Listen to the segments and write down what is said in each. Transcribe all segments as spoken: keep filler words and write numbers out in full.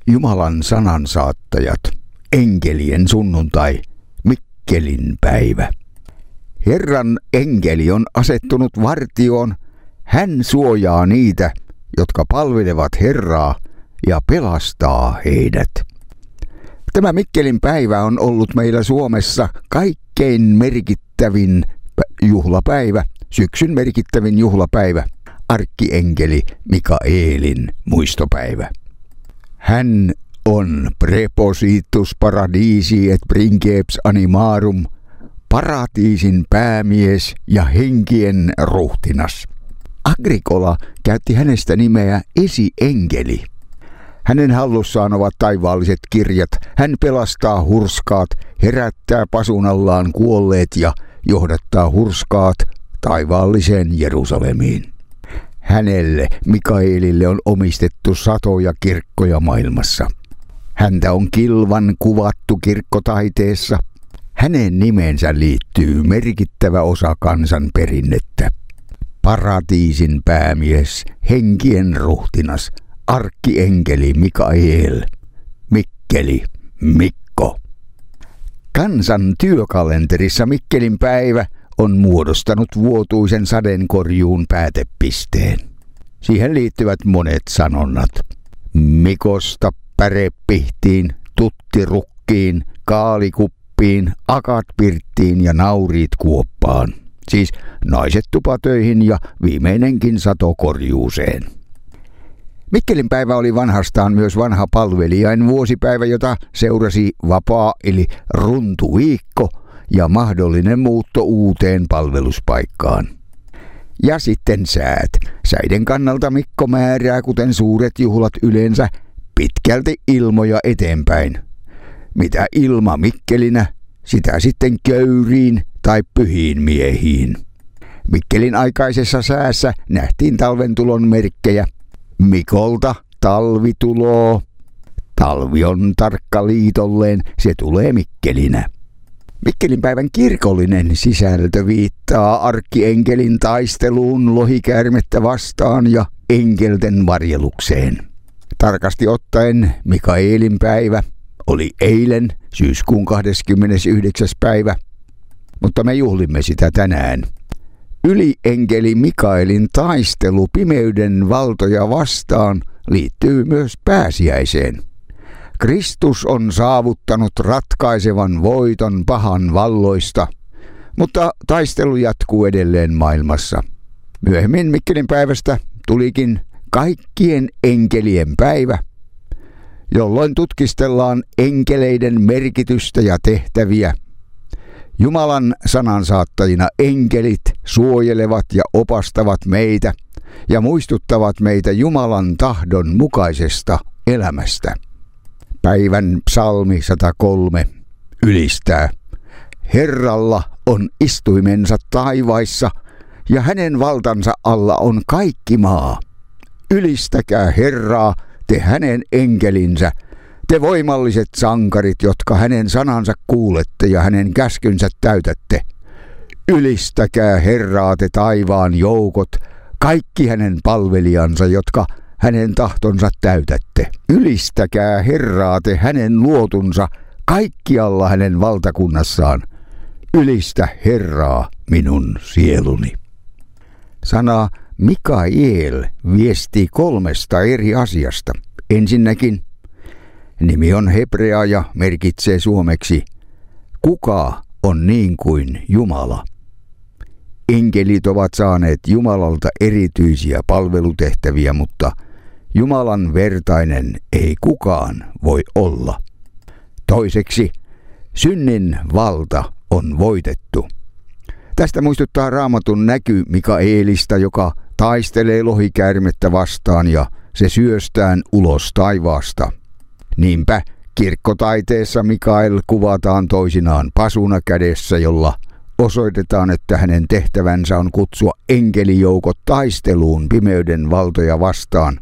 Jumalan sanansaattajat, enkelien sunnuntai, Mikkelin päivä. Herran enkeli on asettunut vartioon, hän suojaa niitä, jotka palvelevat Herraa ja pelastaa heidät. Tämä Mikkelin päivä on ollut meillä Suomessa kaikkein merkittävin juhlapäivä, syksyn merkittävin juhlapäivä, arkkienkeli Mikaelin muistopäivä. Hän on prepositus paradisi et princeps animarum, paratiisin päämies ja henkien ruhtinas. Agricola käytti hänestä nimeä esienkeli. Hänen hallussaan ovat taivaalliset kirjat. Hän pelastaa hurskaat, herättää pasunallaan kuolleet ja johdattaa hurskaat taivaalliseen Jerusalemiin. Hänelle, Mikaelille, on omistettu satoja kirkkoja maailmassa. Häntä on kilvan kuvattu kirkkotaiteessa. Hänen nimensä liittyy merkittävä osa kansan perinnettä. Paratiisin päämies, henkien ruhtinas, arkkienkeli Mikael, Mikkeli, Mikko. Kansan työkalenterissa Mikkelin päivä on muodostanut vuotuisen sadeenkorjuun päätepisteen. Siihen liittyvät monet sanonnat. Mikosta pärepihtiin, tuttirukkiin, kaalikuppiin, akat pirttiin ja nauriit kuoppaan. Siis naiset tupatöihin ja viimeinenkin sato korjuuseen. Mikkelin päivä oli vanhastaan myös vanha palvelijain vuosipäivä, jota seurasi vapaa eli runtuviikko ja mahdollinen muutto uuteen palveluspaikkaan. Ja sitten säät. Säiden kannalta Mikko määrää, kuten suuret juhlat yleensä, pitkälti ilmoja eteenpäin. Mitä ilma Mikkelinä, sitä sitten köyriin tai pyhiin miehiin. Mikkelin aikaisessa säässä nähtiin talventulon merkkejä. Mikolta talvi tuloo. Talvi on tarkka liitolleen, se tulee Mikkelinä. Mikkelin päivän kirkollinen sisältö viittaa arkkienkelin taisteluun lohikäärmettä vastaan ja enkelten varjelukseen. Tarkasti ottaen Mikaelin päivä oli eilen syyskuun kahdeskymmenesyhdeksäs päivä, mutta me juhlimme sitä tänään. Ylienkeli Mikaelin taistelu pimeyden valtoja vastaan liittyy myös pääsiäiseen. Kristus on saavuttanut ratkaisevan voiton pahan valloista, mutta taistelu jatkuu edelleen maailmassa. Myöhemmin Mikkelin päivästä tulikin kaikkien enkelien päivä, jolloin tutkistellaan enkeleiden merkitystä ja tehtäviä. Jumalan sanansaattajina enkelit suojelevat ja opastavat meitä ja muistuttavat meitä Jumalan tahdon mukaisesta elämästä. Päivän psalmi sata kolme ylistää. Herralla on istuimensa taivaissa ja hänen valtansa alla on kaikki maa. Ylistäkää Herraa, te hänen enkelinsä, te voimalliset sankarit, jotka hänen sanansa kuulette ja hänen käskynsä täytätte. Ylistäkää Herraa, te taivaan joukot, kaikki hänen palvelijansa, jotka hänen tahtonsa täytätte. Ylistäkää Herraa, te hänen luotunsa, kaikkialla hänen valtakunnassaan. Ylistä Herraa, minun sieluni. Sana Mikael viestii kolmesta eri asiasta. Ensinnäkin nimi on hebrea ja merkitsee suomeksi kuka on niin kuin Jumala. Enkelit ovat saaneet Jumalalta erityisiä palvelutehtäviä, mutta Jumalan vertainen ei kukaan voi olla. Toiseksi, synnin valta on voitettu. Tästä muistuttaa Raamatun näky Mikaelista, joka taistelee lohikäärmettä vastaan ja se syöstään ulos taivaasta. Niinpä kirkkotaiteessa Mikael kuvataan toisinaan pasuna kädessä, jolla osoitetaan, että hänen tehtävänsä on kutsua enkelijoukot taisteluun pimeyden valtoja vastaan.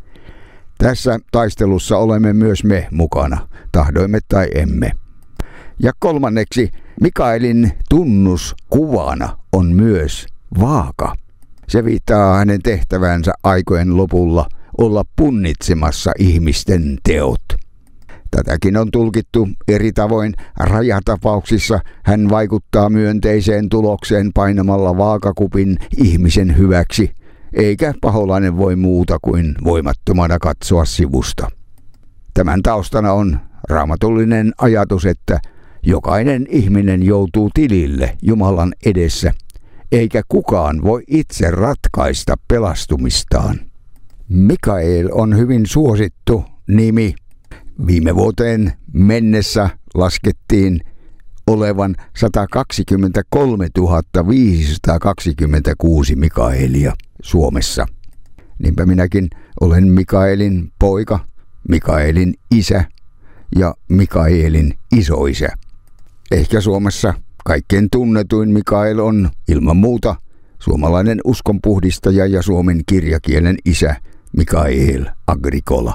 Tässä taistelussa olemme myös me mukana, tahdoimme tai emme. Ja kolmanneksi, Mikaelin tunnuskuvana on myös vaaka. Se viittaa hänen tehtävänsä aikojen lopulla olla punnitsemassa ihmisten teot. Tätäkin on tulkittu eri tavoin. Rajatapauksissa hän vaikuttaa myönteiseen tulokseen painamalla vaakakupin ihmisen hyväksi, eikä paholainen voi muuta kuin voimattomana katsoa sivusta. Tämän taustana on raamatullinen ajatus, että jokainen ihminen joutuu tilille Jumalan edessä, eikä kukaan voi itse ratkaista pelastumistaan. Mikael on hyvin suosittu nimi. Viime vuoteen mennessä laskettiin olevan sata kaksikymmentäkolmetuhatta viisisataakaksikymmentäkuusi Mikaelia Suomessa. Niinpä minäkin olen Mikaelin poika, Mikaelin isä ja Mikaelin isoisä. Ehkä Suomessa kaikkein tunnetuin Mikael on ilman muuta suomalainen uskonpuhdistaja ja suomen kirjakielen isä Mikael Agricola.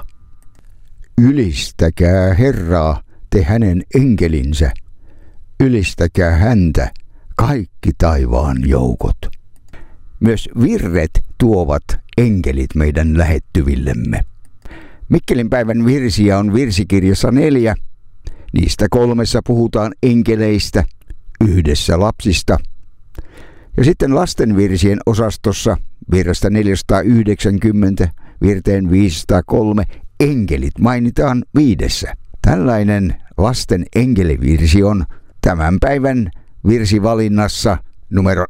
Ylistäkää Herraa, te hänen enkelinsä. Ylistäkää häntä, kaikki taivaan joukot. Myös virret tuovat enkelit meidän lähettyvillemme. Mikkelin päivän virsiä on virsikirjassa neljä. Niistä kolmessa puhutaan enkeleistä, yhdessä lapsista. Ja sitten lasten virsien osastossa virrasta neljäsataayhdeksänkymmentä virteen viisisataakolme enkelit mainitaan viidessä. Tällainen lasten enkelivirsi on tämän päivän virsivalinnassa numero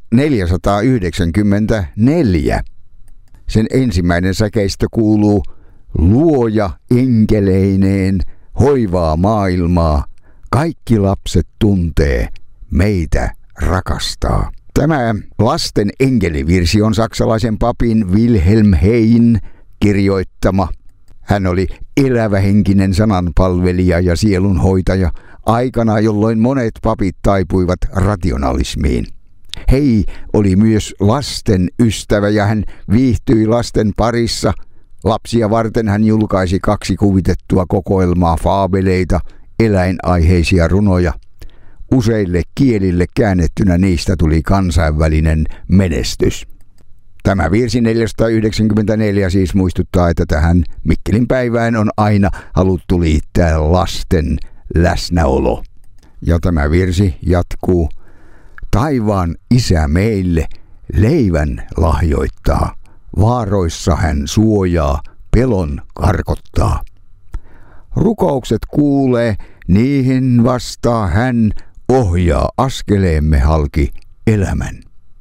neljäsataayhdeksänkymmentäneljä. Sen ensimmäinen säkeistö kuuluu: Luoja enkeleineen hoivaa maailmaa, kaikki lapset tuntee, meitä rakastaa. Tämä lasten enkelivirsi on saksalaisen papin Wilhelm Hein kirjoittama. Hän oli elävähenkinen sananpalvelija ja sielunhoitaja aikana, jolloin monet papit taipuivat rationalismiin. Hei oli myös lasten ystävä ja hän viihtyi lasten parissa. Lapsia varten hän julkaisi kaksi kuvitettua kokoelmaa faabeleita, eläinaiheisia runoja. Useille kielille käännettynä niistä tuli kansainvälinen menestys. Tämä virsi neljäsataayhdeksänkymmentäneljä siis muistuttaa, että tähän Mikkelin päivään on aina haluttu liittää lasten läsnäolo. Ja tämä virsi jatkuu: Taivaan isä meille leivän lahjoittaa, vaaroissa hän suojaa, pelon karkottaa. Rukoukset kuulee, niihin vastaa hän, ohjaa askeleemme halki elämän.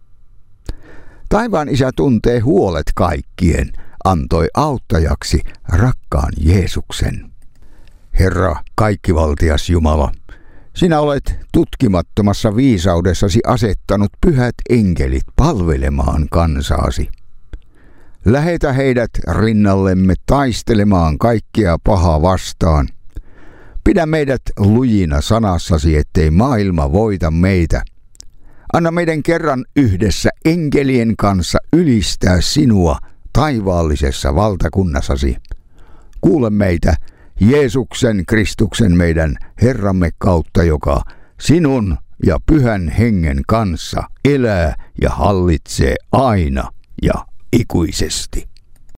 Taivaan isä tuntee huolet kaikkien, antoi auttajaksi rakkaan Jeesuksen. Herra, kaikkivaltias Jumala, sinä olet tutkimattomassa viisaudessasi asettanut pyhät enkelit palvelemaan kansaasi. Lähetä heidät rinnallemme taistelemaan kaikkea pahaa vastaan. Pidä meidät lujina sanassasi, ettei maailma voita meitä. Anna meidän kerran yhdessä enkelien kanssa ylistää sinua taivaallisessa valtakunnassasi. Kuule meitä Jeesuksen Kristuksen meidän Herramme kautta, joka sinun ja Pyhän Hengen kanssa elää ja hallitsee aina ja ikuisesti.